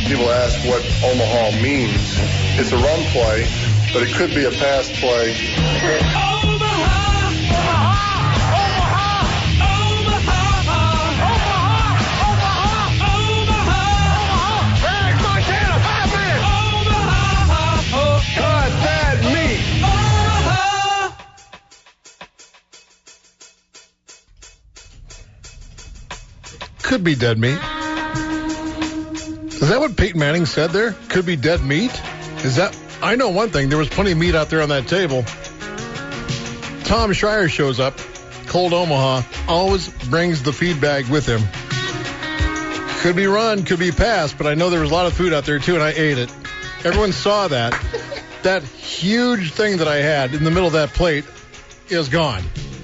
people ask what Omaha means. It's a run play, but it could be a pass play. Could be dead meat. Is that what Peyton Manning said there? Could be dead meat? Is that? I know one thing. There was plenty of meat out there on that table. Tom Schreier shows up. Cold Omaha. Always brings the feed bag with him. Could be run, could be pass, but I know there was a lot of food out there too, and I ate it. Everyone saw that. That huge thing that I had in the middle of that plate is gone.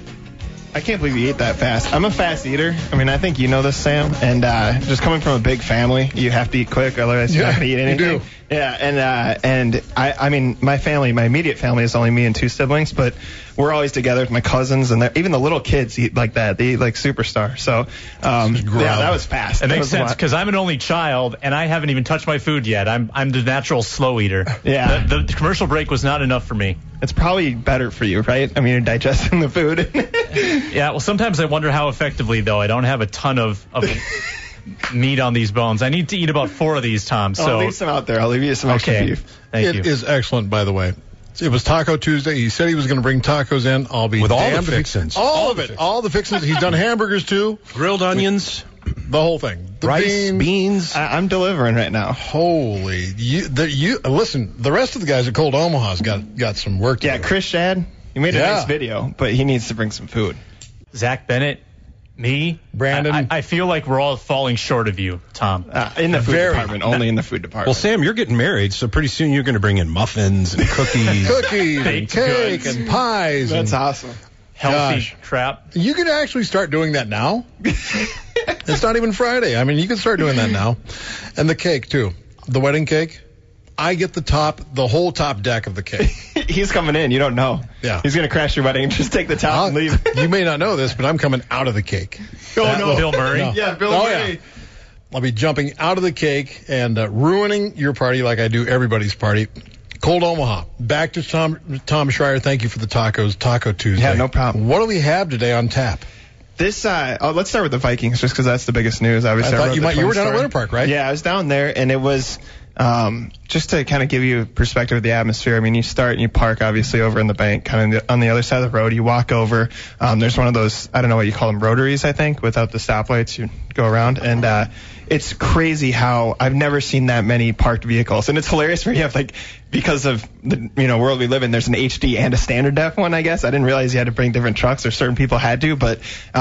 I can't believe you ate that fast. I'm a fast eater. I mean, I think you know this, Sam. And just coming from a big family, you have to eat quick, otherwise you're not going to eat anything. You do. Yeah, and I mean, my family, my immediate family is only me and 2 siblings, but we're always together with my cousins, and even the little kids eat like that. They eat like Superstar. So, yeah, that was fast. It makes sense because I'm an only child, and I haven't even touched my food yet. I'm the natural slow eater. Yeah. The commercial break was not enough for me. It's probably better for you, right? I mean, you're digesting the food. Yeah, well, sometimes I wonder how effectively, though. I don't have a ton of meat on these bones. I need to eat about 4 of these, Tom. So I'll leave some out there. I'll leave you some extra beef. Thank you. It is excellent, by the way. It was Taco Tuesday. He said he was going to bring tacos in. I'll be with all the damned fixins. All of it. All the fixins. He's done hamburgers, too. Grilled onions. The whole thing. The rice, beans. I'm delivering right now. Holy. Listen, the rest of the guys at Cold Omaha's got some work to do. Yeah, Chris Shad, he made a nice video, but he needs to bring some food. Zach Bennett, me, Brandon. I feel like we're all falling short of you, Tom. In the food department, only in the food department. Well, Sam, you're getting married, so pretty soon you're going to bring in muffins and cookies. Cookies and Baked cake goods. and pies. That's awesome. Healthy crap. You could actually start doing that now. It's not even Friday. I mean, you can start doing that now. And the cake, too. The wedding cake. I get the whole top deck of the cake. He's coming in. You don't know. Yeah. He's going to crash your wedding. Just take the top and leave. You may not know this, but I'm coming out of the cake. Bill Murray? No. Yeah, Bill Murray. Yeah. I'll be jumping out of the cake and ruining your party like I do everybody's party. Cold Omaha. Back to Tom Schreier. Thank you for the tacos. Taco Tuesday. Yeah, no problem. What do we have today on tap? Let's start with the Vikings, just because that's the biggest news. Obviously, I thought you were down at Winter Park, right? Yeah, I was down there, and it was just to kind of give you perspective of the atmosphere. I mean, you start and you park, obviously, over in the bank, kind of on the other side of the road. You walk over. There's one of those, I don't know what you call them, rotaries, I think, without the stoplights. You go around, and it's crazy how I've never seen that many parked vehicles. And it's hilarious where you have, like, because of the world we live in, there's an HD and a standard def one, I guess. I didn't realize you had to bring different trucks, or certain people had to. But,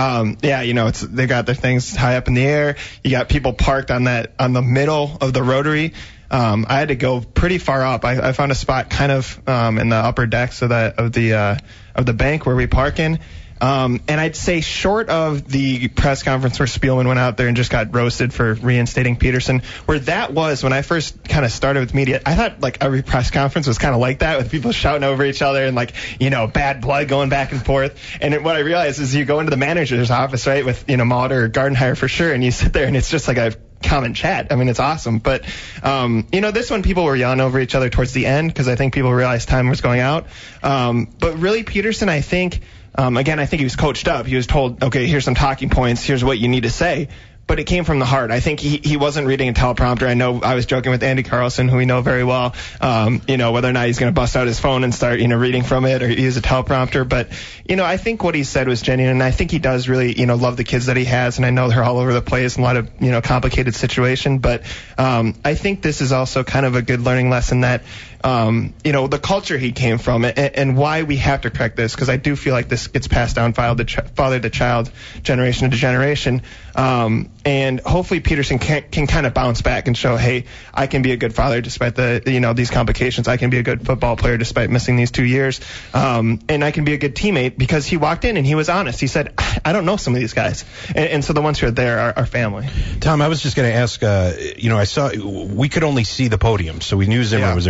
they got their things high up in the air. You got people parked on the middle of the rotary. I had to go pretty far up. I found a spot kind of in the upper decks of the bank where we park in. And I'd say short of the press conference where Spielman went out there and just got roasted for reinstating Peterson, where that was when I first kind of started with media, I thought like every press conference was kind of like that, with people shouting over each other and bad blood going back and forth. And what I realized is you go into the manager's office, right, with, Mauder or Gardenhire for sure, and you sit there and it's just like a common chat. I mean, it's awesome. But, this one, people were yelling over each other towards the end because I think people realized time was going out. But really, Peterson, I think, I think he was coached up. He was told, okay, here's some talking points. Here's what you need to say. But it came from the heart. I think he wasn't reading a teleprompter. I know I was joking with Andy Carlson, who we know very well, whether or not he's going to bust out his phone and start, reading from it or use a teleprompter. But, I think what he said was genuine. And I think he does really, love the kids that he has. And I know they're all over the place in a lot of, complicated situation. But I think this is also kind of a good learning lesson that, the culture he came from and why we have to correct this, because I do feel like this gets passed down father to child, generation to generation. And hopefully Peterson can kind of bounce back and show, hey, I can be a good father despite these complications. I can be a good football player despite missing these 2 years. And I can be a good teammate, because he walked in and he was honest. He said, I don't know some of these guys. And so the ones who are there are family. Tom, I was just going to ask, I saw we could only see the podium, so we knew Zimmer was there, obviously.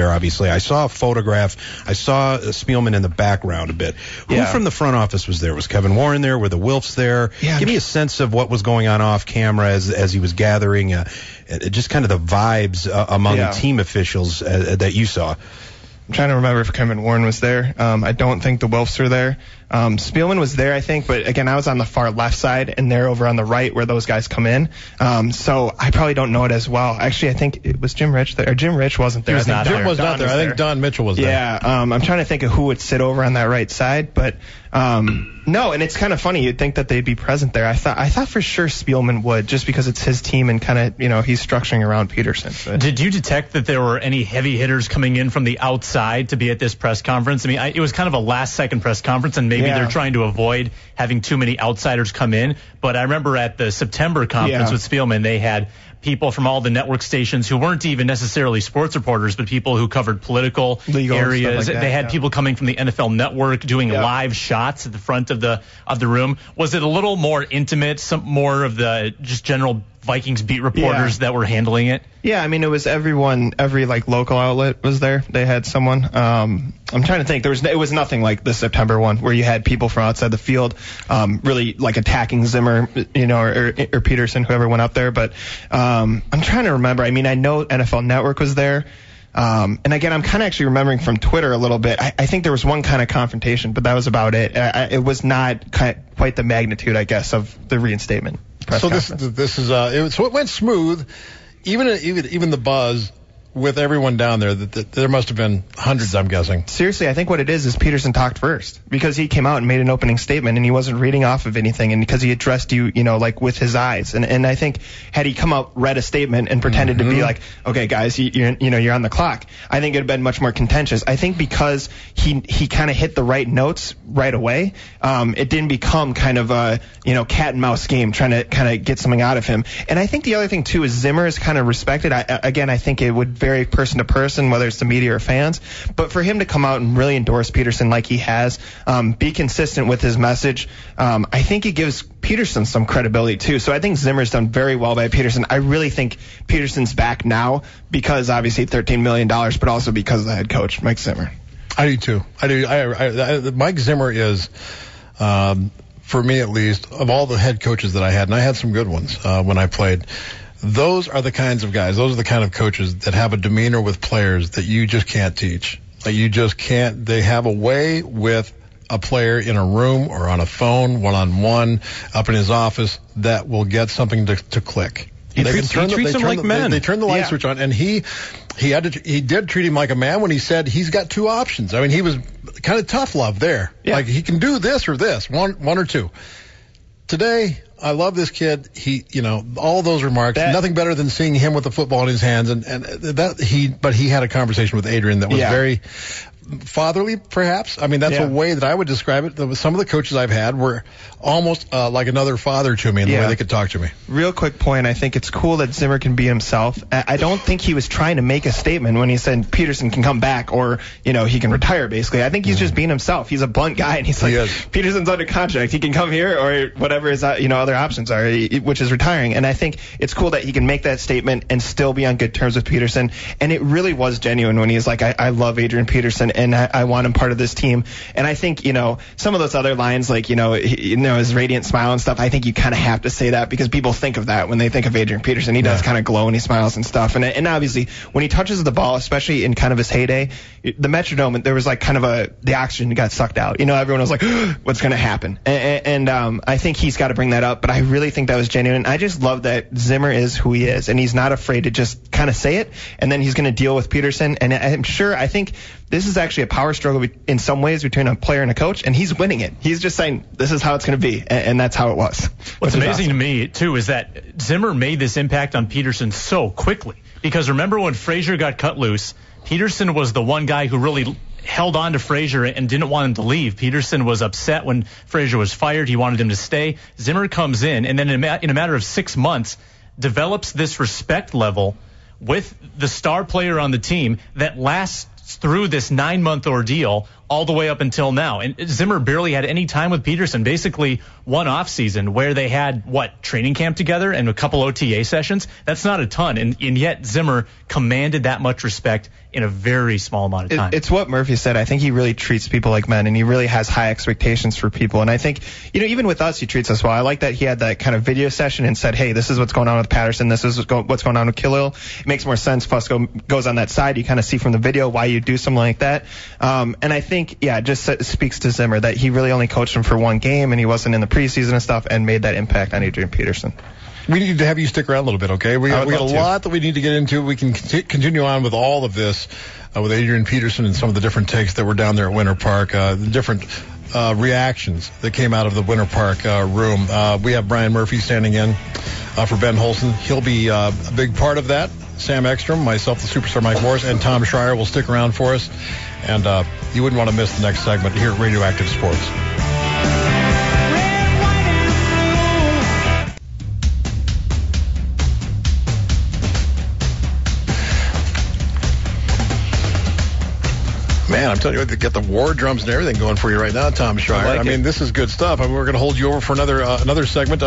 obviously. I saw a photograph. I saw Spielman in the background a bit. Who from the front office was there? Was Kevin Warren there? Were the Wilfs there? Yeah, Give me a sense of what was going on off camera as he was gathering, just kind of the vibes among team officials that you saw. I'm trying to remember if Kevin Warren was there. I don't think the Wilfs were there. Spielman was there, I think, but again, I was on the far left side, and they're over on the right where those guys come in. So I probably don't know it as well. Actually, I think it was Jim Rich there. Or Jim Rich wasn't there. Jim was not there. I think Don Mitchell was there. Yeah, I'm trying to think of who would sit over on that right side, but no, and it's kind of funny. You'd think that they'd be present there. I thought for sure Spielman would, just because it's his team and kind of, he's structuring around Peterson. But. Did you detect that there were any heavy hitters coming in from the outside to be at this press conference? I mean, it was kind of a last-second press conference, and maybe they're trying to avoid having too many outsiders come in. But I remember at the September conference with Spielman, they had people from all the network stations who weren't even necessarily sports reporters, but people who covered political legal areas. Like that, they had people coming from the NFL Network doing live shots at the front of the room. Was it a little more intimate, some more of the just general Vikings beat reporters that were handling it? Yeah, I mean, it was everyone, every local outlet was there. They had someone. I'm trying to think. It was nothing like the September one where you had people from outside the field, really attacking Zimmer, or Peterson, whoever went up there. But I'm trying to remember. I mean, I know NFL Network was there. And again, I'm kind of actually remembering from Twitter a little bit. I think there was one kind of confrontation, but that was about it. It was not quite the magnitude, I guess, of the reinstatement. So this is so it went smooth. Even the buzz with everyone down there, there must have been hundreds, I'm guessing. Seriously, I think what it is Peterson talked first, because he came out and made an opening statement, and he wasn't reading off of anything, and because he addressed you, with his eyes. And I think had he come out, read a statement, and pretended to be like, okay, guys, you're on the clock, I think it would have been much more contentious. I think because he kind of hit the right notes right away, it didn't become kind of a cat and mouse game trying to kind of get something out of him. And I think the other thing too is Zimmer is kind of respected. I think it would vary person to person, whether it's the media or fans, but for him to come out and really endorse Peterson like he has, be consistent with his message, I think it gives Peterson some credibility too. So I think Zimmer's done very well by Peterson. I really think Peterson's back now because obviously $13 million, but also because of the head coach, Mike Zimmer. I do too. I do. Mike Zimmer is, for me at least, of all the head coaches that I had, and I had some good ones when I played, those are the kinds of guys, those are the kind of coaches that have a demeanor with players that you just can't teach. You just can't. They have a way with a player in a room or on a phone, one-on-one, up in his office, that will get something to click. He treats them like men. They turn the light switch on, and he did treat him like a man when he said he's got two options. I mean, he was kind of tough love there. Yeah. Like, he can do this or this, one or two. Today, I love this kid. All those remarks, nothing better than seeing him with the football in his hands, but he had a conversation with Adrian that was very fatherly, perhaps. I mean, that's a way that I would describe it. Some of the coaches I've had were almost like another father to me in the way they could talk to me. Real quick point, I think it's cool that Zimmer can be himself. I don't think he was trying to make a statement when he said Peterson can come back or, he can retire, basically. I think he's just being himself. He's a blunt guy, and he's like, Peterson's under contract. He can come here or whatever his other options are, which is retiring. And I think it's cool that he can make that statement and still be on good terms with Peterson. And it really was genuine when he's like, I love Adrian Peterson, and I want him part of this team. And I think, some of those other lines, like, his radiant smile and stuff, I think you kind of have to say that because people think of that when they think of Adrian Peterson. He does kind of glow and he smiles and stuff. And obviously, when he touches the ball, especially in kind of his heyday, the Metrodome, there was like kind of the oxygen got sucked out. Everyone was like, what's going to happen? And I think he's got to bring that up, but I really think that was genuine. I just love that Zimmer is who he is, and he's not afraid to just kind of say it, and then he's going to deal with Peterson. And I think this is actually a power struggle in some ways between a player and a coach, and he's winning it. He's just saying, this is how it's going to be, and that's how it was. What's amazing to me, too, is that Zimmer made this impact on Peterson so quickly. Because remember when Frazier got cut loose, Peterson was the one guy who really held on to Frazier and didn't want him to leave. Peterson was upset when Frazier was fired. He wanted him to stay. Zimmer comes in, and then in a matter of 6 months, develops this respect level with the star player on the team that lasts through this 9-month ordeal all the way up until now. And Zimmer barely had any time with Peterson, basically one off season where they had training camp together and a couple OTA sessions. That's not a ton. And yet Zimmer commanded that much respect in a very small amount of time. It's what Murphy said. I think he really treats people like men, and he really has high expectations for people. And I think, even with us, he treats us well. I like that he had that kind of video session and said, hey, this is what's going on with Patterson. This is what's going on with Khalil. It makes more sense. Fusco goes on that side. You kind of see from the video why you do something like that. And I think, it just speaks to Zimmer that he really only coached him for one game, and he wasn't in the preseason and stuff, and made that impact on Adrian Peterson. We need to have you stick around a little bit, okay? We got a lot that we need to get into. We can continue on with all of this with Adrian Peterson and some of the different takes that were down there at Winter Park, the different reactions that came out of the Winter Park room. We have Brian Murphy standing in for Ben Holson. He'll be a big part of that. Sam Ekstrom, myself, the Superstar Mike Morris, and Tom Schreier will stick around for us. And you wouldn't want to miss the next segment here at Radioactive Sports. Man, I'm telling you, they get the war drums and everything going for you right now, Tom Schreier. I mean, this is good stuff. I mean, we're going to hold you over for another segment.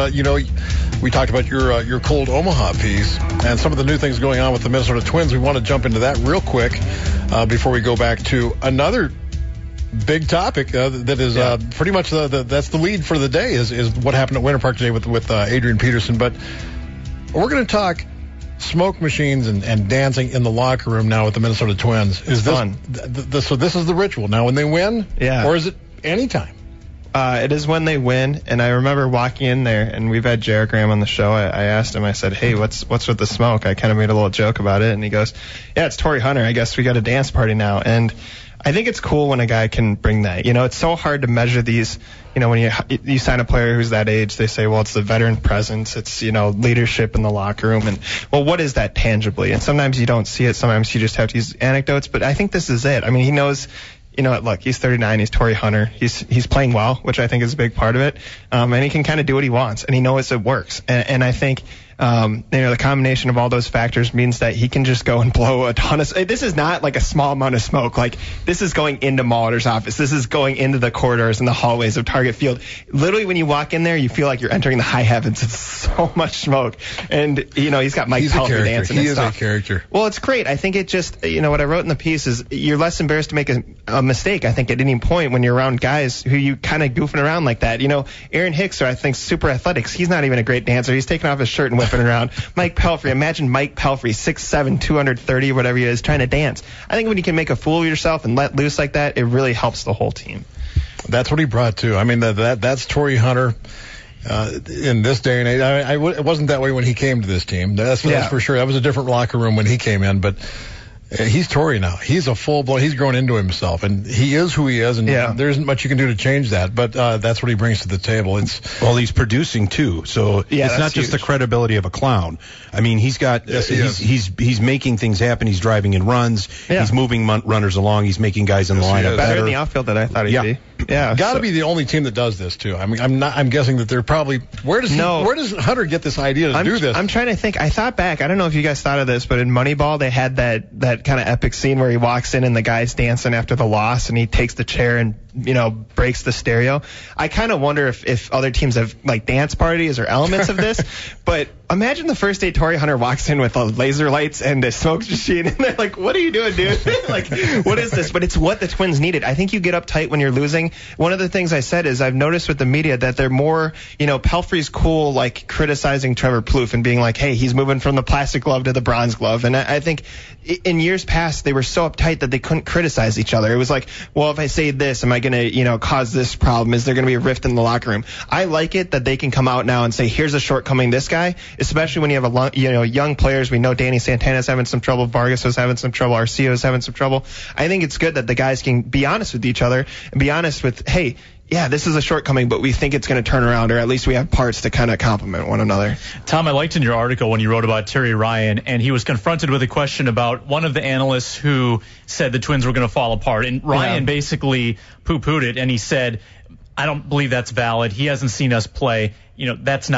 We talked about your Cold Omaha piece and some of the new things going on with the Minnesota Twins. We want to jump into that real quick before we go back to another big topic that is pretty much that's the lead for the day is what happened at Winter Park today with Adrian Peterson. But we're going to talk smoke machines and dancing in the locker room now with the Minnesota Twins. Is this fun? So this is the ritual now when they win? Yeah. Or is it anytime? It is when they win, and I remember walking in there, and we've had Jared Graham on the show. I asked him, I said, hey, what's with the smoke? I kind of made a little joke about it, and he goes, yeah, it's Torrey Hunter. I guess we got a dance party now. And I think it's cool when a guy can bring that. It's so hard to measure these. When you sign a player who's that age, they say, well, it's the veteran presence. It's, leadership in the locker room. And, well, what is that tangibly? And sometimes you don't see it. Sometimes you just have to use anecdotes. But I think this is it. I mean, he knows, look, he's 39. He's Torrey Hunter. He's playing well, which I think is a big part of it. And he can kind of do what he wants. And he knows it works. And I think the combination of all those factors means that he can just go and blow a ton of. This is not like a small amount of smoke. Like, this is going into Molitor's office. This is going into the corridors and the hallways of Target Field. Literally, when you walk in there, you feel like you're entering the high heavens. It's so much smoke. And he's got Mike Pelfrey dancing. He and is stuff. A character. Well, it's great. I think it just, what I wrote in the piece is you're less embarrassed to make a mistake. I think at any point when you're around guys who you kind of goofing around like that. Aaron Hicks, I think, super athletics. He's not even a great dancer. He's taking off his shirt and whipping around. Mike Pelfrey, imagine Mike Pelfrey, 6'7", 230, whatever he is, trying to dance. I think when you can make a fool of yourself and let loose like that, it really helps the whole team. That's what he brought too. I mean, that's Torrey Hunter in this day and age. It wasn't that way when he came to this team. That's for sure. That was a different locker room when he came in, but he's Torrey now. He's a full-blown. He's grown into himself, and he is who he is, and there isn't much you can do to change that. But that's what he brings to the table. He's producing too, so it's not just the credibility of a clown. I mean, he's got he's making things happen. He's driving in runs. Yeah. He's moving runners along. He's making guys in the lineup better in the outfield than I thought he'd be. Yeah, got to be the only team that does this too. I mean, I'm guessing that they're probably. Where does Hunter get this idea to do this? I'm trying to think. I thought back. I don't know if you guys thought of this, but in Moneyball they had that kind of epic scene where he walks in and the guy's dancing after the loss, and he takes the chair and breaks the stereo. I kind of wonder if other teams have like dance parties or elements of this. But imagine the first day Torrey Hunter walks in with laser lights and a smoke machine, and they're like, "What are you doing, dude? Like, what is this?" But it's what the Twins needed. I think you get uptight when you're losing. One of the things I said is I've noticed with the media that they're more, Pelfrey's cool, like criticizing Trevor Plouffe and being like, "Hey, he's moving from the plastic glove to the bronze glove." And I think in years past they were so uptight that they couldn't criticize each other. It was like, well, if I say this, am I going to, cause this problem? Is there going to be a rift in the locker room? I like it that they can come out now and say, here's a shortcoming, this guy, especially when you have young players. We know Danny Santana's having some trouble. Vargas was having some trouble. Arceo's having some trouble. I think it's good that the guys can be honest with each other and be honest with, hey, yeah, this is a shortcoming, but we think it's going to turn around, or at least we have parts to kind of complement one another. Tom, I liked in your article when you wrote about Terry Ryan, and he was confronted with a question about one of the analysts who said the Twins were going to fall apart. And Ryan basically poo-pooed it, and he said, I don't believe that's valid. He hasn't seen us play. That's not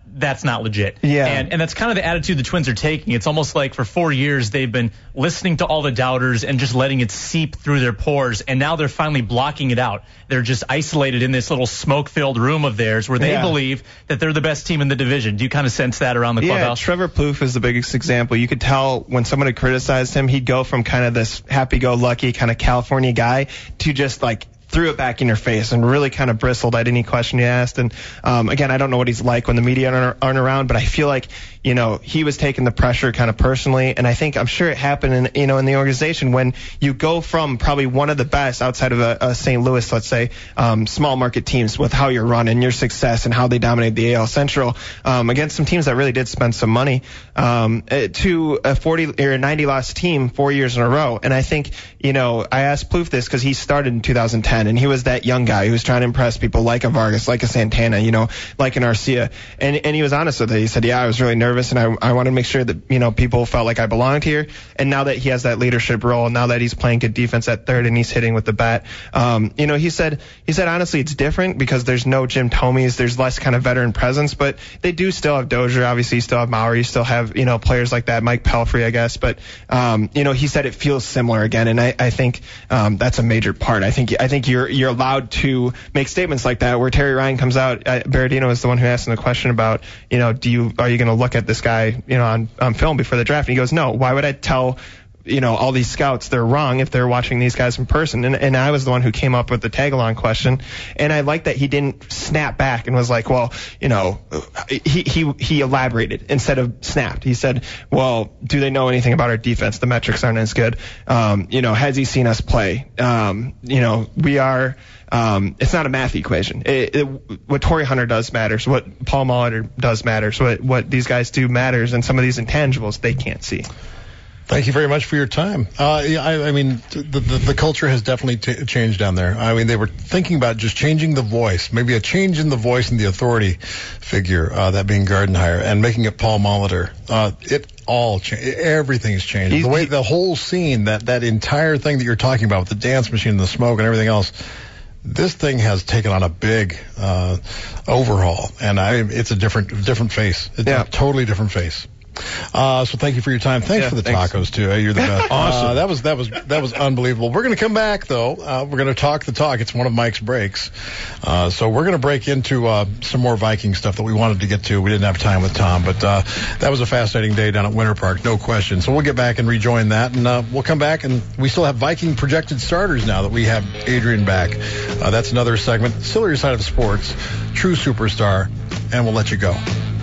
that's not legit. Yeah. And that's kind of the attitude the Twins are taking. It's almost like for 4 years they've been listening to all the doubters and just letting it seep through their pores, and now they're finally blocking it out. They're just isolated in this little smoke-filled room of theirs where they believe that they're the best team in the division. Do you kind of sense that around the clubhouse? Yeah, Trevor Plouffe is the biggest example. You could tell when someone had criticized him, he'd go from kind of this happy-go-lucky kind of California guy to just like threw it back in your face and really kind of bristled at any question you asked. And again, I don't know what he's like when the media aren't around, but I feel like, you know, he was taking the pressure kind of personally. And I'm sure it happened in the organization when you go from probably one of the best outside of a St. Louis, let's say, small market teams with how you're run and your success and how they dominated the AL Central against some teams that really did spend some money to a 40 or 90 loss team 4 years in a row. And I think, you know, I asked Plouffe this because he started in 2010 and he was that young guy who was trying to impress people like a Vargas, like a Santana, you know, like an Arcia. And he was honest with it. He said, yeah, I was really nervous and I wanted to make sure that, you know, people felt like I belonged here. And now that he has that leadership role, now that he's playing good defense at third and he's hitting with the bat, you know, he said honestly it's different because there's no Jim Thomes, there's less kind of veteran presence, but they do still have Dozier, obviously you still have Maury, you still have, you know, players like that, Mike Pelfrey, I guess, but you know, he said it feels similar again, and I think that's a major part. I think you're allowed to make statements like that where Terry Ryan comes out. Berardino is the one who asked him the question about, you know, are you going to look at this guy, you know, on film before the draft? And he goes, no. Why would I tell, you know, all these scouts they're wrong if they're watching these guys in person? And I was the one who came up with the tag-along question, and I like that he didn't snap back and was like, well, you know, he elaborated instead of snapped. He said, well, do they know anything about our defense? The metrics aren't as good. You know, has he seen us play? You know, we are. It's not a math equation. What Torrey Hunter does matters. What Paul Molitor does matters. What these guys do matters, and some of these intangibles they can't see. Thank you very much for your time. I mean, the culture has definitely changed down there. I mean, they were thinking about just changing the voice, maybe a change in the voice and the authority figure, that being Gardenhire, and making it Paul Molitor. It all changed. Everything has changed. The way the whole scene, that entire thing that you're talking about with the dance machine and the smoke and everything else, this thing has taken on a big overhaul, and it's a different face. It's a totally different face. So thank you for your time. Thanks for the tacos too. You're the best. Awesome. That was unbelievable. We're going to come back though. We're going to talk the talk. It's one of Mike's breaks. So we're going to break into some more Viking stuff that we wanted to get to. We didn't have time with Tom, but that was a fascinating day down at Winter Park, no question. So we'll get back and rejoin that, and we'll come back, and we still have Viking projected starters now that we have Adrian back. That's another segment, sillier side of sports, true superstar, and we'll let you go.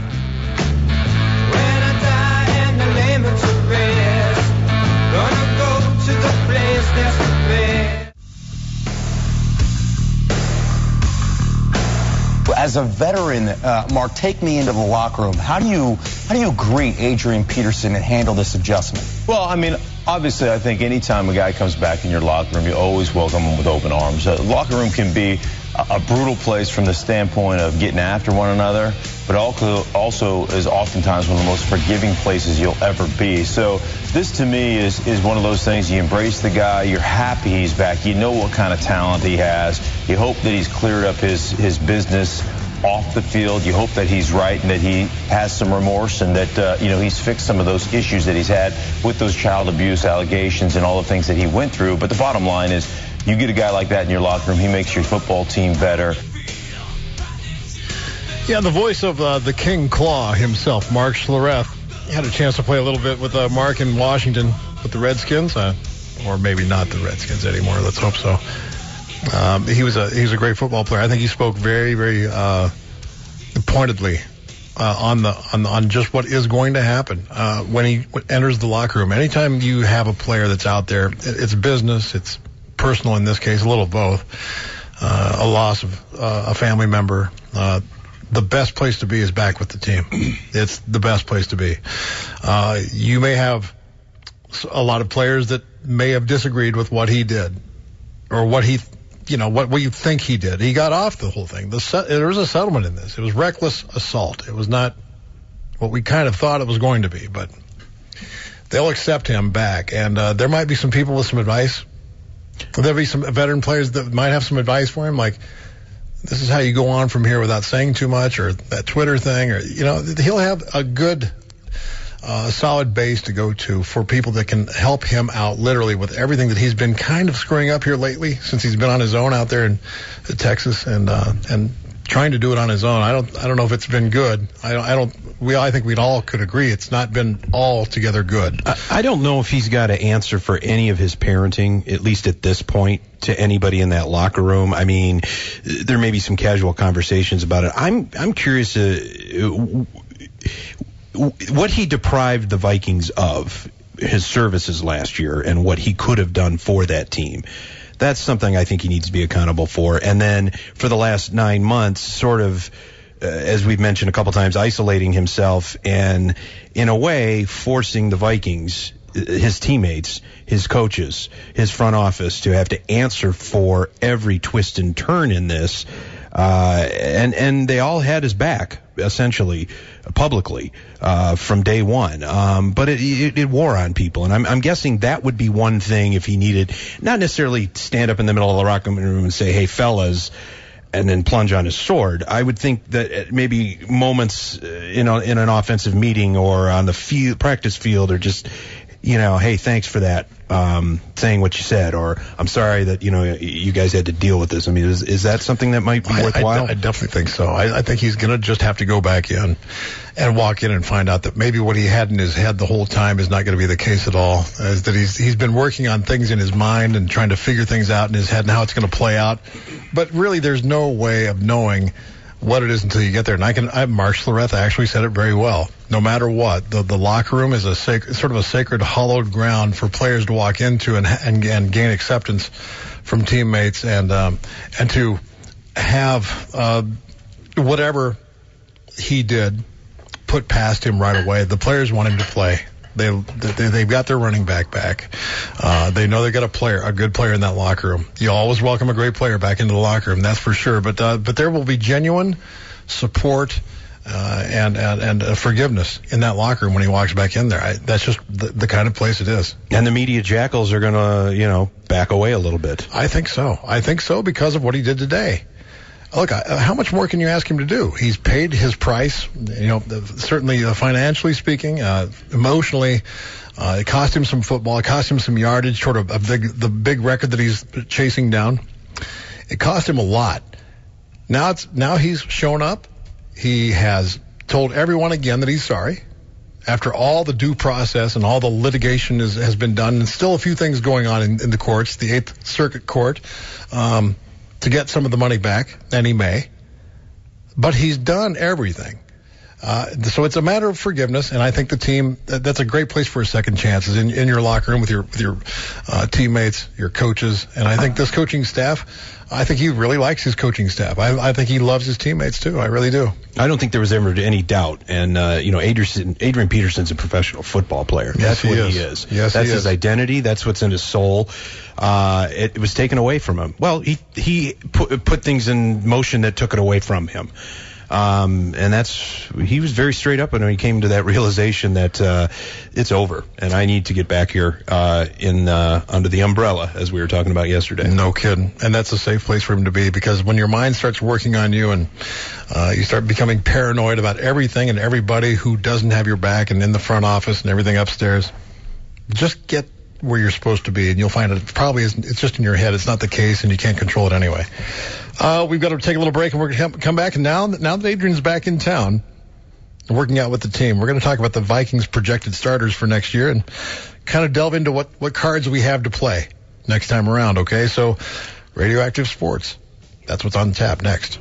As a veteran, Mark, take me into the locker room. How do you greet Adrian Peterson and handle this adjustment? Well, I mean, obviously, I think anytime a guy comes back in your locker room, you always welcome him with open arms. Locker room can be a brutal place from the standpoint of getting after one another, but also is oftentimes one of the most forgiving places you'll ever be. So this to me is one of those things. You embrace the guy, you're happy he's back, you know what kind of talent he has, you hope that he's cleared up his business off the field, you hope that he's right and that he has some remorse and that you know, he's fixed some of those issues that he's had with those child abuse allegations and all the things that he went through. But the bottom line is, you get a guy like that in your locker room, he makes your football team better. Yeah, the voice of the King Claw himself, Mark Schlereth, had a chance to play a little bit with Mark in Washington with the Redskins, or maybe not the Redskins anymore. Let's hope so. He was a great football player. I think he spoke very, very pointedly on just what is going to happen when he enters the locker room. Anytime you have a player that's out there, it's business, it's personal in this case, a little of both. A loss of a family member. The best place to be is back with the team. It's the best place to be. You may have a lot of players that may have disagreed with what he did, or what he, you know, what you think he did. He got off the whole thing. There was a settlement in this. It was reckless assault. It was not what we kind of thought it was going to be, but they'll accept him back. And there might be some people with some advice. There'll be some veteran players that might have some advice for him, like, this is how you go on from here without saying too much, or that Twitter thing, or, he'll have a good, solid base to go to for people that can help him out literally with everything that he's been kind of screwing up here lately since he's been on his own out there in Texas and trying to do it on his own. I don't know if it's been good. I think we'd all could agree it's not been altogether good. I don't know if he's got to answer for any of his parenting, at least at this point, to anybody in that locker room. I mean, there may be some casual conversations about it. I'm curious what he deprived the Vikings of, his services last year, and what he could have done for that team. That's something I think he needs to be accountable for. And then for the last 9 months, sort of, as we've mentioned a couple times, isolating himself and, in a way, forcing the Vikings, his teammates, his coaches, his front office, to have to answer for every twist and turn in this. And they all had his back, essentially, publicly, from day one. But it wore on people. And I'm guessing that would be one thing if he needed, not necessarily stand up in the middle of the locker room and say, hey, fellas, and then plunge on his sword. I would think that maybe moments in an offensive meeting or on the practice field, or just, hey, thanks for that, saying what you said, or I'm sorry that, you guys had to deal with this. I mean, is that something that might be worthwhile? I definitely think so. I think he's going to just have to go back in and walk in and find out that maybe what he had in his head the whole time is not going to be the case at all. Is that he's been working on things in his mind and trying to figure things out in his head and how it's going to play out. But really, there's no way of knowing what it is until you get there. And Marsh Loretta actually said it very well. No matter what, the locker room is sort of a sacred, hallowed ground for players to walk into and gain acceptance from teammates and to have whatever he did put past him right away. The players want him to play. They've got their running back. They know they got a good player in that locker room. You always welcome a great player back into the locker room, that's for sure. But there will be genuine support and forgiveness in that locker room when he walks back in there. That's just the kind of place it is. And the media jackals are going to, back away a little bit. I think so because of what he did today. Look, how much more can you ask him to do? He's paid his price, certainly financially speaking, emotionally. It cost him some football. It cost him some yardage, sort of the big record that he's chasing down. It cost him a lot. Now he's shown up. He has told everyone again that he's sorry. After all the due process and all the litigation has been done, and still a few things going on in the courts, the Eighth Circuit Court, to get some of the money back, and he may. But he's done everything. So it's a matter of forgiveness, and I think the team, that's a great place for a second chance, is in your locker room with your teammates, your coaches. And I think this coaching staff, I think he really likes his coaching staff. I think he loves his teammates too. I really do. I don't think there was ever any doubt. And Adrian Peterson's a professional football player. Yes, that's what he is. Yes, that's his identity. That's what's in his soul. It was taken away from him. Well, he put things in motion that took it away from him. And he was very straight up when he came to that realization that it's over, and I need to get back here under the umbrella, as we were talking about yesterday. No kidding. And that's a safe place for him to be, because when your mind starts working on you and you start becoming paranoid about everything and everybody who doesn't have your back, and in the front office and everything upstairs, just get where you're supposed to be, and you'll find it probably isn't. It's just in your head. It's not the case, and you can't control it anyway. We've got to take a little break, and we're going to come back. And now that Adrian's back in town, working out with the team, we're going to talk about the Vikings' projected starters for next year and kind of delve into what cards we have to play next time around. Okay, so Radioactive Sports. That's what's on tap next.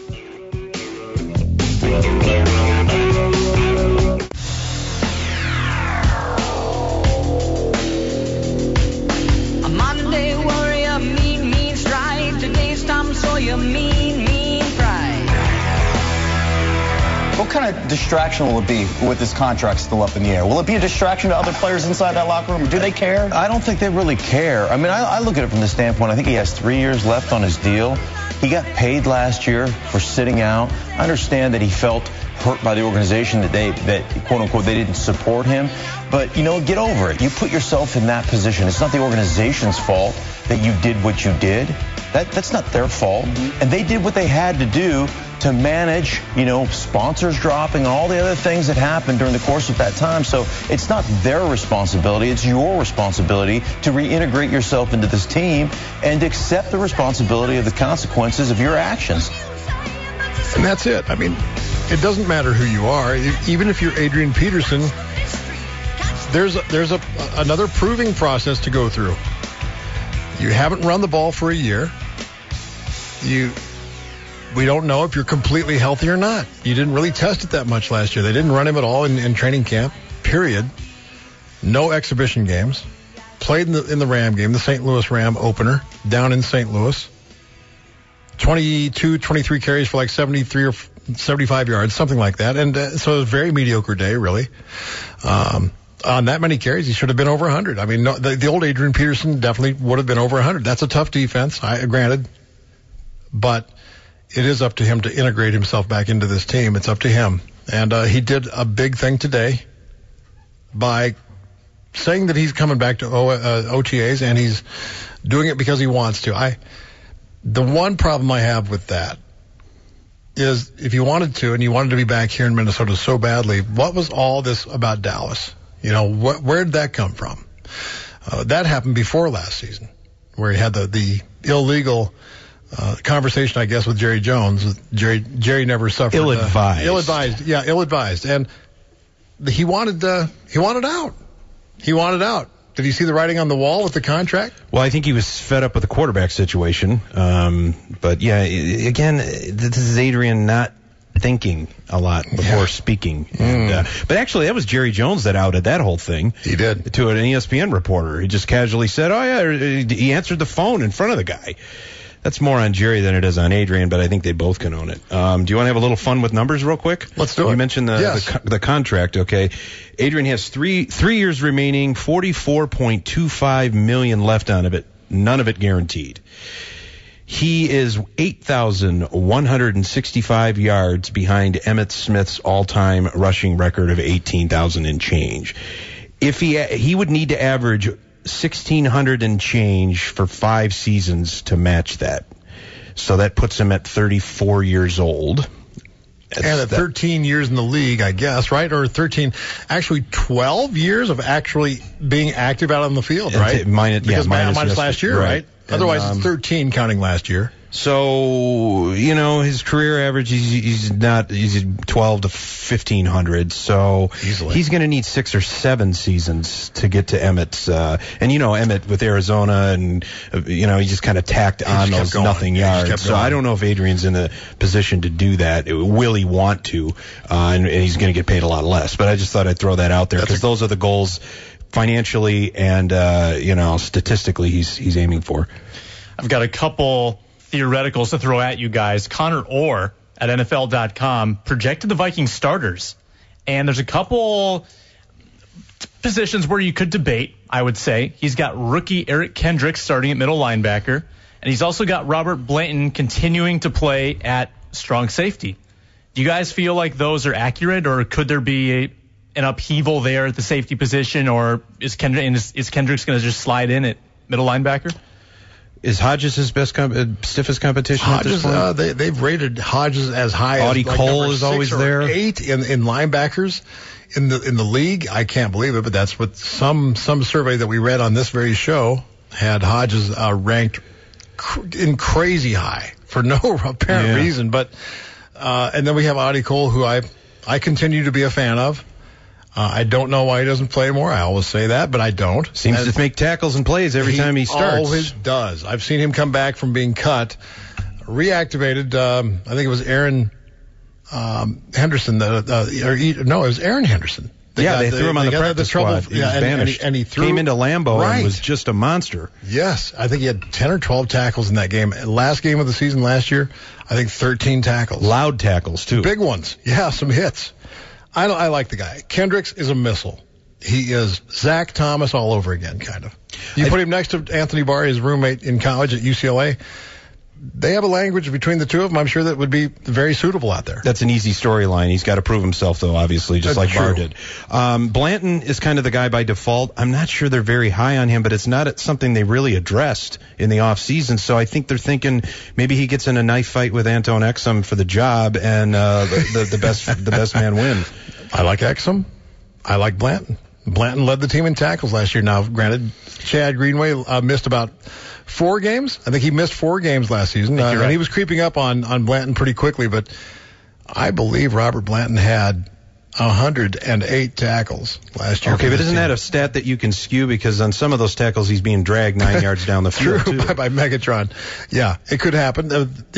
What kind of distraction will it be with this contract still up in the air? Will it be a distraction to other players inside that locker room? Do they care? I don't think they really care. I mean, I look at it from the standpoint, I think he has 3 years left on his deal. He got paid last year for sitting out. I understand that he felt hurt by the organization that quote unquote they didn't support him. But get over it. You put yourself in that position. It's not the organization's fault that you did what you did. That's not their fault. And they did what they had to do to manage, sponsors dropping and all the other things that happened during the course of that time. So it's not their responsibility. It's your responsibility to reintegrate yourself into this team and accept the responsibility of the consequences of your actions. And that's it. I mean, it doesn't matter who you are. Even if you're Adrian Peterson, there's another proving process to go through. You haven't run the ball for a year. We don't know if you're completely healthy or not. You didn't really test it that much last year. They didn't run him at all in training camp, period. No exhibition games. Played in the Ram game, the St. Louis Ram opener, down in St. Louis. 23 carries for like 73 or 75 yards, something like that. And so it was a very mediocre day, really. On that many carries, he should have been over 100. I mean, the old Adrian Peterson definitely would have been over 100. That's a tough defense, granted. But it is up to him to integrate himself back into this team. It's up to him. And he did a big thing today by saying that he's coming back to OTAs, and he's doing it because he wants to. The one problem I have with that is if you wanted to and you wanted to be back here in Minnesota so badly, what was all this about Dallas? Where did that come from? That happened before last season, where he had the illegal conversation, I guess, with Jerry Jones. Jerry never suffered. Ill-advised. Yeah, ill-advised. And he wanted out. He wanted out. Did you see the writing on the wall with the contract? Well, I think he was fed up with the quarterback situation. But, yeah, again, this is Adrian not thinking a lot before speaking. And, but actually, that was Jerry Jones that outed that whole thing. He did. To an ESPN reporter. He just casually said, he answered the phone in front of the guy. That's more on Jerry than it is on Adrian, but I think they both can own it. Do you want to have a little fun with numbers real quick? Let's do it. You mentioned the contract, okay. Adrian has three years remaining, $44.25 million left on it, none of it guaranteed. He is 8,165 yards behind Emmitt Smith's all-time rushing record of 18,000 and change. If he would need to average 1,600 and change for 5 seasons to match that. So that puts him at 34 years old. And at 13 years in the league, I guess, right? Or 12 years of actually being active out on the field, right? Minus last year, right? Otherwise, it's 13 counting last year. So, his career average, he's 12 to 1,500. So easily. He's going to need 6 or 7 seasons to get to Emmitt's. And Emmitt with Arizona, and he just kind of tacked on those nothing yards. So I don't know if Adrian's in the position to do that. Will he want to? And he's going to get paid a lot less. But I just thought I'd throw that out there because those are the goals financially and statistically he's aiming for. I've got a couple theoreticals to throw at you guys. Connor Orr at NFL.com projected the Vikings starters, and there's a couple positions where you could debate, I would say. He's got rookie Eric Kendricks starting at middle linebacker, and he's also got Robert Blanton continuing to play at strong safety. Do you guys feel like those are accurate, or could there be an upheaval there at the safety position, or is Kendricks going to just slide in at middle linebacker? Is Hodges his stiffest competition Hodges, at this point? They've rated Hodges as high Audie as Cole is always there. 8 in linebackers in the league. I can't believe it, but that's what some survey that we read on this very show had Hodges ranked in crazy high for no apparent reason. But and then we have Audie Cole, who I continue to be a fan of. I don't know why he doesn't play more. I always say that, but I don't. Seems to make tackles and plays every time he starts. He always does. I've seen him come back from being cut, reactivated. I think it was Aaron Henderson. It was Aaron Henderson. They threw him on the practice squad. He was banished. And he came into Lambeau and was just a monster. Yes, I think he had 10 or 12 tackles in that game. Last game of the season last year, I think 13 tackles. Loud tackles, too. Big ones. Yeah, some hits. I like the guy. Kendricks is a missile. He is Zach Thomas all over again, kind of. You put him next to Anthony Barr, his roommate in college at UCLA. they have a language between the two of them, I'm sure that would be very suitable out there. That's an easy storyline. He's got to prove himself, though, obviously, just like Barr did. Blanton is kind of the guy by default. I'm not sure they're very high on him, but it's not something they really addressed in the offseason. So I think they're thinking maybe he gets in a knife fight with Anton Exum for the job, and the best man wins. I like Exum. I like Blanton. Blanton led the team in tackles last year. Now, granted, Chad Greenway missed about 4 games. I think he missed 4 games last season. And he was creeping up on Blanton pretty quickly, but I believe Robert Blanton had 108 tackles last year. Okay, but isn't that a stat that you can skew? Because on some of those tackles, he's being dragged 9 yards down the field. True, by Megatron. Yeah, it could happen.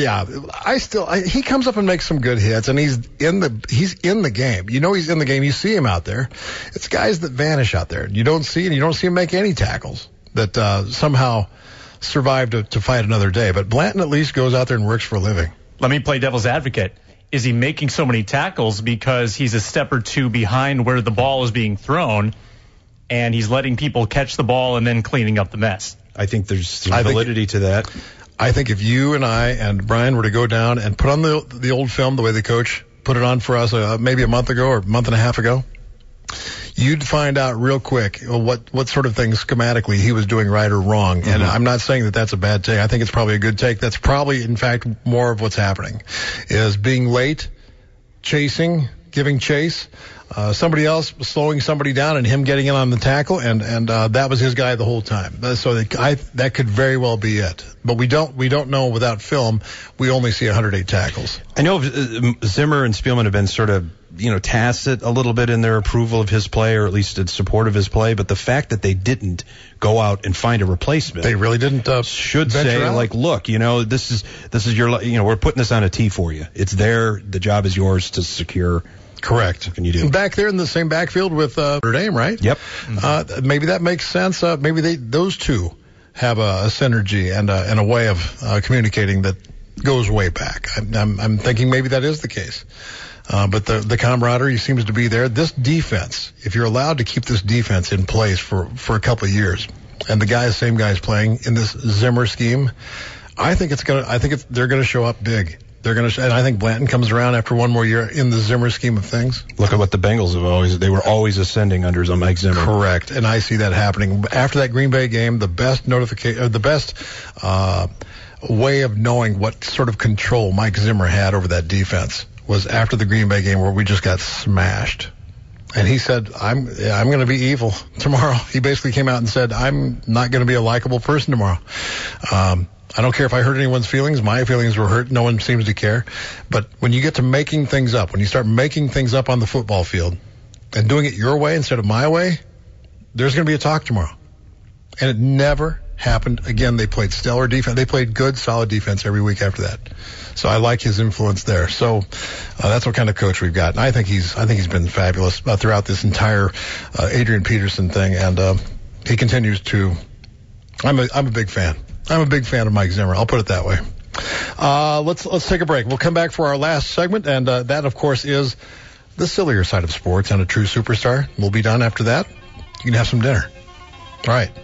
He comes up and makes some good hits, and he's in the game. You know he's in the game. You see him out there. It's guys that vanish out there. You don't see him make any tackles that somehow survive to fight another day. But Blanton at least goes out there and works for a living. Let me play devil's advocate. Is he making so many tackles because he's a step or two behind where the ball is being thrown, and he's letting people catch the ball and then cleaning up the mess? I think there's validity to that. I think if you and I and Brian were to go down and put on the old film the way the coach put it on for us maybe a month ago or a month and a half ago, you'd find out real quick what sort of things schematically he was doing right or wrong. Mm-hmm. And I'm not saying that that's a bad take. I think it's probably a good take. That's probably, in fact, more of what's happening, is being late, chasing, giving chase, somebody else slowing somebody down and him getting in on the tackle, and that was his guy the whole time. So that could very well be it. But we don't know without film. We only see 108 tackles. I know Zimmer and Spielman have been sort of tacit a little bit in their approval of his play, or at least in support of his play. But the fact that they didn't go out and find a replacement, they really didn't. Should say out. Like, look, this is your, we're putting this on a tee for you. It's there. The job is yours to secure. Correct. What can you do? Back there in the same backfield with Notre Dame, right? Yep. Maybe that makes sense. Maybe those two have a synergy and a way of communicating that goes way back. I'm thinking maybe that is the case. But the camaraderie seems to be there. This defense, if you're allowed to keep this defense in place for a couple of years, and the same guys playing in this Zimmer scheme, I think they're gonna show up big. And I think Blanton comes around after one more year in the Zimmer scheme of things. Look at what the Bengals they were always ascending under Mike Zimmer. Correct. And I see that happening. After that Green Bay game, the best way of knowing what sort of control Mike Zimmer had over that defense was after the Green Bay game, where we just got smashed. And he said, I'm going to be evil tomorrow. He basically came out and said, I'm not going to be a likable person tomorrow. I don't care if I hurt anyone's feelings. My feelings were hurt. No one seems to care. But when you get to making things up, when you start making things up on the football field and doing it your way instead of my way, there's going to be a talk tomorrow. And it never happened again. They played stellar defense. They played good, solid defense every week after that. So I like his influence there. So that's what kind of coach we've got. And I think he's been fabulous throughout this entire Adrian Peterson thing. And he continues to. I'm a big fan. I'm a big fan of Mike Zimmer. I'll put it that way. Let's take a break. We'll come back for our last segment, and that, of course, is the sillier side of sports and a true superstar. We'll be done after that. You can have some dinner. All right.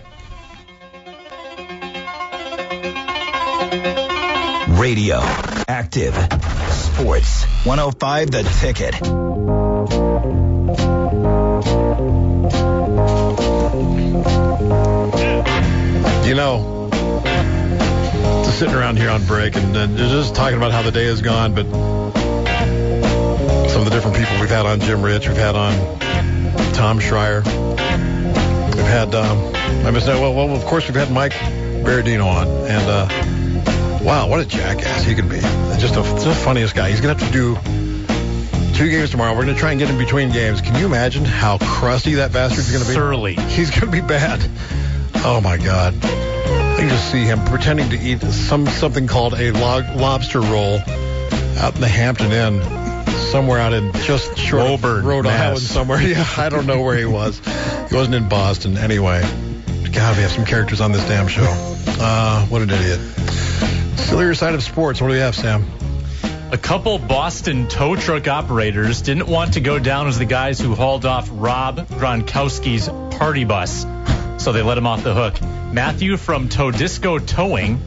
Radio, active, sports, 105 The Ticket. Just sitting around here on break and just talking about how the day has gone, but some of the different people we've had on: Jim Rich, we've had on Tom Schreier, we've had of course we've had Mike Berardino on, and wow, what a jackass he can be. Just the funniest guy. He's gonna have to do 2 games tomorrow. We're gonna try and get in between games. Can you imagine how crusty that bastard's gonna be? Surly. He's gonna be bad. Oh my God. I can just see him pretending to eat something called a lobster roll out in the Hampton Inn, somewhere out in just short of Rhode Island somewhere. Yeah, I don't know where he was. He wasn't in Boston. Anyway, God, we have some characters on this damn show. What an idiot. Sillier side of sports. What do we have, Sam? A couple Boston tow truck operators didn't want to go down as the guys who hauled off Rob Gronkowski's party bus, so they let him off the hook. Matthew from Tow Disco Towing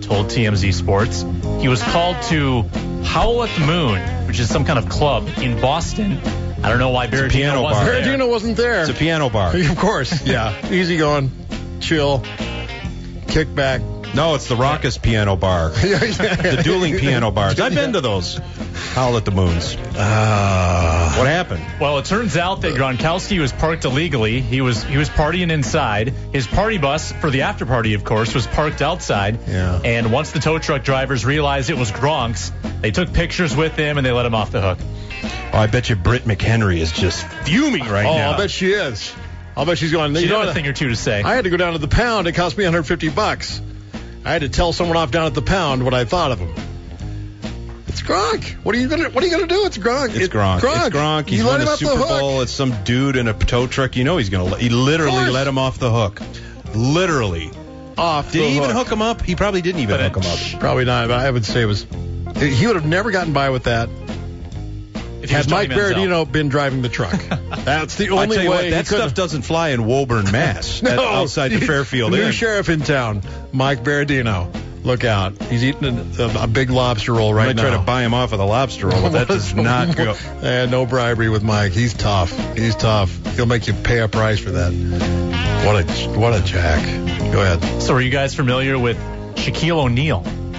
told TMZ Sports. He was called to Howl at the Moon, which is some kind of club in Boston. I don't know why Berardino wasn't there. Berardino wasn't there. It's a piano bar. Of course, yeah. Easy going, chill, kick back. No, it's the raucous piano bar. The dueling piano bars. I've been to those. Howl at the Moons. What happened? Well, it turns out that Gronkowski was parked illegally. He was partying inside. His party bus for the after party, of course, was parked outside. Yeah. And once the tow truck drivers realized it was Gronk's, they took pictures with him and they let him off the hook. Oh, I bet you Britt McHenry is just fuming right now. I'll bet she is. I'll bet she's going. She had a thing or two to say. I had to go down to the pound. It cost me $150. I had to tell someone off down at the pound what I thought of him. It's Gronk. What are you gonna do? It's Gronk. It's Gronk. He's won the Super Bowl. It's some dude in a tow truck. You know he literally let him off the hook. Literally. Did he even hook him up? He probably didn't even hook him up. Probably not, but I would say he would have never gotten by with that. Had Mike Berardino been driving the truck. That's the only way. What, that stuff doesn't fly in Woburn, Mass. Outside the Fairfield New Inn. sheriff in town, Mike Berardino. Look out. He's eating a big lobster roll right now. I might try to buy him off with a lobster roll, but that does not go. No bribery with Mike. He's tough. He'll make you pay a price for that. What a jack. Go ahead. So are you guys familiar with Shaquille O'Neal?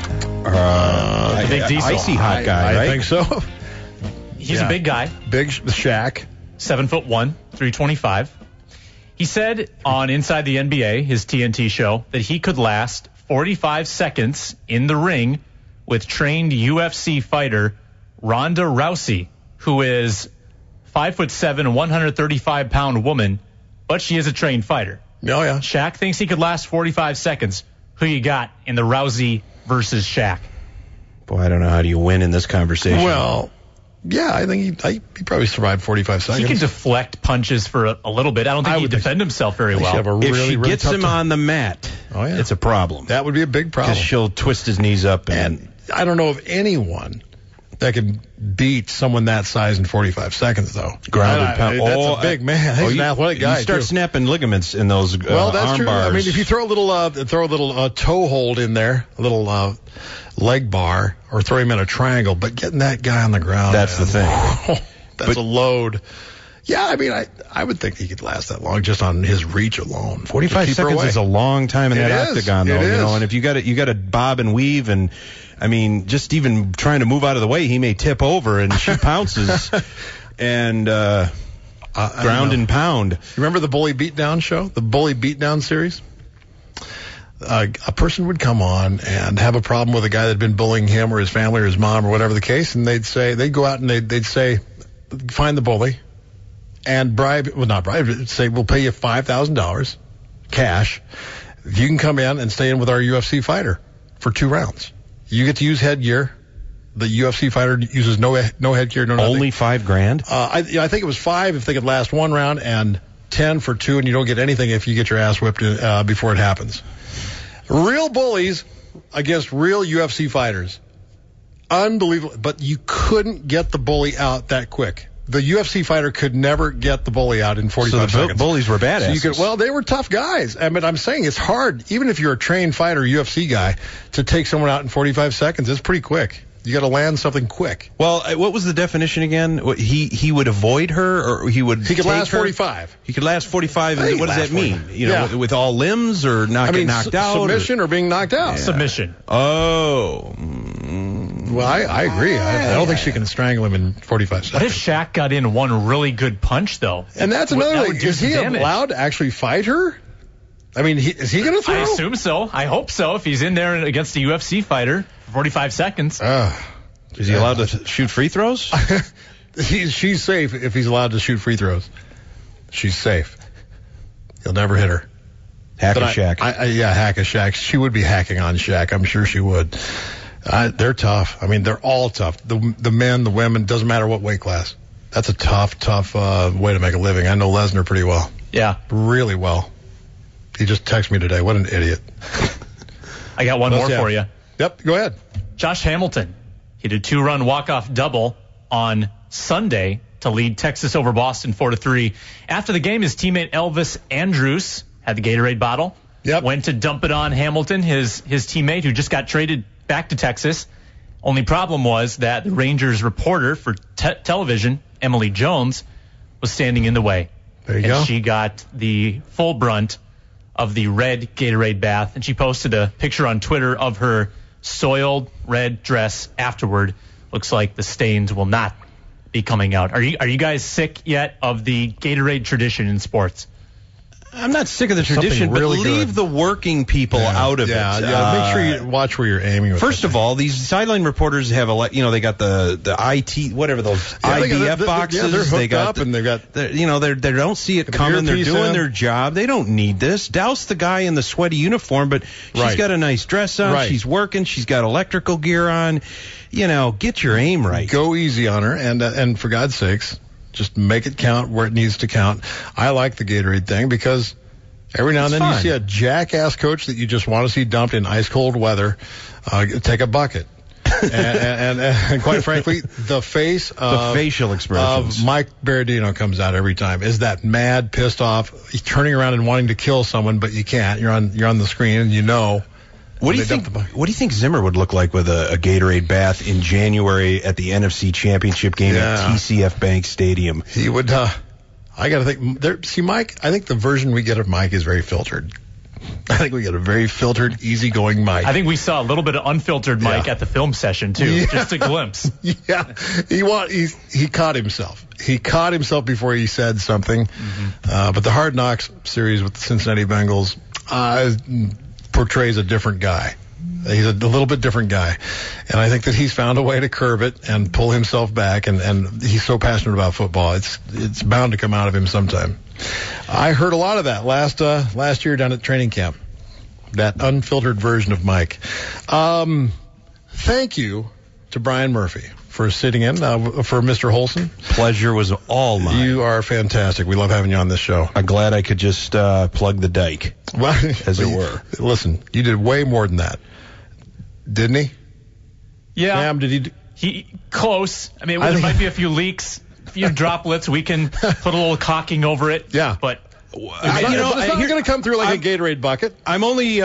The big diesel. Icy hot guy, right? I think so. He's a big guy. Big Shaq. 7'1", 325. He said on Inside the NBA, his TNT show, that he could last 45 seconds in the ring with trained UFC fighter Ronda Rousey, who is 5'7", 135-pound woman, but she is a trained fighter. Oh, yeah. Shaq thinks he could last 45 seconds. Who you got in the Rousey versus Shaq? Boy, I don't know. How do you win in this conversation? Well, yeah, I think he probably survived 45 seconds. He can deflect punches for a little bit. I don't think he'd defend himself very well. If she gets him on the mat, it's a problem. That would be a big problem. Because she'll twist his knees up. And I don't know of anyone that can beat someone that size in 45 seconds, though. Ground and pound. That's a big man. He's an athletic guy. You start snapping ligaments in those well, that's arm true. bars. I mean, if you throw a little toe hold in there, a little leg bar, or throw him in a triangle, but getting that guy on the ground. That's the thing. That's a load. Yeah, I mean, I would think he could last that long just on his reach alone. 45 seconds is a long time in that octagon, though. You know, and if you got to bob and weave, and I mean, just even trying to move out of the way, he may tip over and she pounces and ground and pound. You remember the Bully Beatdown show, the Bully Beatdown series? A person would come on and have a problem with a guy that had been bullying him or his family or his mom or whatever the case, and they'd go out and they'd say, find the bully and say, we'll pay you $5,000 cash if you can come in and stay in with our UFC fighter for 2 rounds. You get to use headgear. The UFC fighter uses no headgear, no nothing. Only $5,000? I think it was 5 if they could last 1 round, and 10 for 2, and you don't get anything if you get your ass whipped before it happens. Real bullies against real UFC fighters. Unbelievable. But you couldn't get the bully out that quick. The UFC fighter could never get the bully out in 45 seconds. So the bullies were badasses. They were tough guys. I mean, I'm saying it's hard, even if you're a trained fighter, UFC guy, to take someone out in 45 seconds. It's pretty quick. You got to land something quick. Well, what was the definition again? He would avoid her, or he could last 45. He could last 45. What does that mean? You know, with all limbs, or get knocked out? Submission or being knocked out. Yeah. Submission. Oh. Well, I agree. I don't think she can strangle him in 45 seconds. What if Shaq got in one really good punch, though? And that's another thing. Is he allowed to actually fight her? I mean, is he going to throw? I assume so. I hope so. If he's in there against a UFC fighter for 45 seconds. Is he allowed to shoot free throws? She's safe if he's allowed to shoot free throws. She's safe. He'll never hit her. Hack a Shaq. Hack a Shaq. She would be hacking on Shaq. I'm sure she would. They're tough. I mean, they're all tough. The men, the women, doesn't matter what weight class. That's a tough way to make a living. I know Lesnar pretty well. Yeah. Really well. He just texted me today. What an idiot. I got one more for you. Yep, go ahead. Josh Hamilton. He did a 2-run walk-off double on Sunday to lead Texas over Boston 4-3. After the game, his teammate Elvis Andrus had the Gatorade bottle, went to dump it on Hamilton, his teammate who just got traded back to Texas. Only problem was that the Rangers reporter for television, Emily Jones, was standing in the way. There you go. And she got the full brunt of the red Gatorade bath, and she posted a picture on Twitter of her soiled red dress afterward. Looks like the stains will not be coming out. Are you guys sick yet of the Gatorade tradition in sports? I'm not sick of the tradition, but really leave good. the working people out of it. Make sure you watch where you're aiming with First of all, these sideline reporters have they got the IT, whatever those IVF boxes. They're hooked they got up and they got they don't see it coming. They're doing their job. They don't need this. Douse the guy in the sweaty uniform, but she's got a nice dress on. Right. She's working. She's got electrical gear on. Get your aim right. Go easy on her, and for God's sakes, just make it count where it needs to count. I like the Gatorade thing because every now and then you see a jackass coach that you just want to see dumped in ice cold weather take a bucket. and quite frankly, the facial expressions of Mike Berardino comes out every time. Is that mad, pissed off, he's turning around and wanting to kill someone, but you can't. You're on the screen and you know. What do you think Zimmer would look like with a Gatorade bath in January at the NFC Championship game at TCF Bank Stadium? He would. I got to think. See, Mike. I think the version we get of Mike is very filtered. I think we get a very filtered, easygoing Mike. I think we saw a little bit of unfiltered Mike at the film session too, just a glimpse. Yeah, he caught himself. He caught himself before he said something. But the Hard Knocks series with the Cincinnati Bengals portrays a different guy. He's a little bit different guy. And I think that he's found a way to curb it and pull himself back. And he's so passionate about football. It's bound to come out of him sometime. I heard a lot of that last year down at training camp. That unfiltered version of Mike. Thank you to Brian Murphy for sitting in for Mr. Holson. Pleasure was all mine. You are fantastic. We love having you on this show. I'm glad I could just plug the dike, as it were. Listen, you did way more than that, didn't he? Yeah. Sam, did he close. I mean, there might be a few leaks, a few droplets. We can put a little caulking over it. Yeah. But it's not going to come through like a Gatorade bucket. I'm only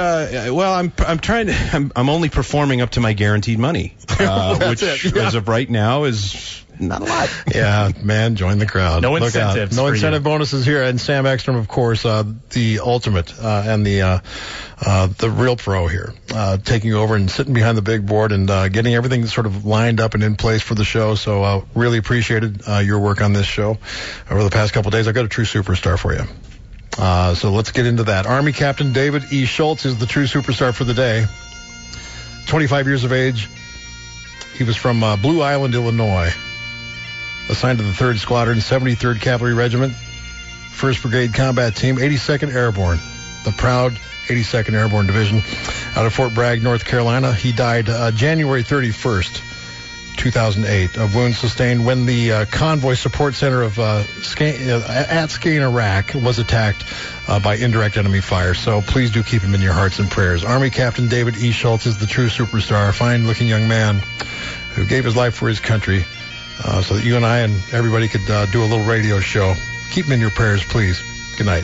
I'm only performing up to my guaranteed money, which as of right now is not a lot. Yeah, man, join the crowd. No incentives. No incentive bonuses here. And Sam Ekstrom, of course, the ultimate and the real pro here, taking over and sitting behind the big board and getting everything sort of lined up and in place for the show. So really appreciated your work on this show over the past couple of days. I've got a true superstar for you. So let's get into that. Army Captain David E. Schultz is the true superstar for the day. 25 years of age. He was from Blue Island, Illinois. Assigned to the 3rd Squadron, 73rd Cavalry Regiment, 1st Brigade Combat Team, 82nd Airborne. The proud 82nd Airborne Division out of Fort Bragg, North Carolina. He died January 31st. 2008 of wounds sustained when the convoy support center of at Skane, Iraq was attacked by indirect enemy fire. So please do keep him in your hearts and prayers. Army Captain David E. Schultz is the true superstar, a fine-looking young man who gave his life for his country so that you and I and everybody could do a little radio show. Keep him in your prayers, please. Good night.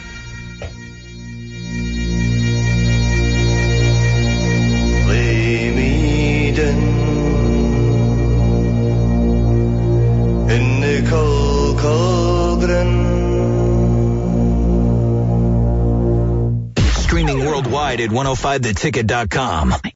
Streaming worldwide at 105theticket.com.